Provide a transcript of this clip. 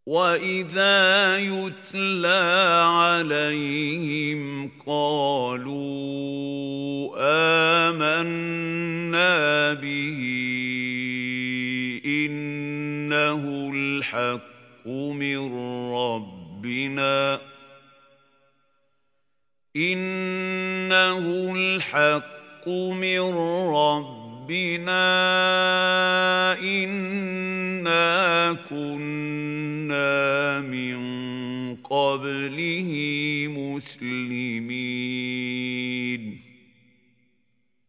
وَإِذَا يُتْلَىٰ عَلَيْهِمْ قَالُوا آمَنَّا بِهِ إِنَّهُ الْحَقُّ مِن رَّبِّنَا إِنَّا كُنَّا مِن قَبْلِهِ مُسْلِمِينَ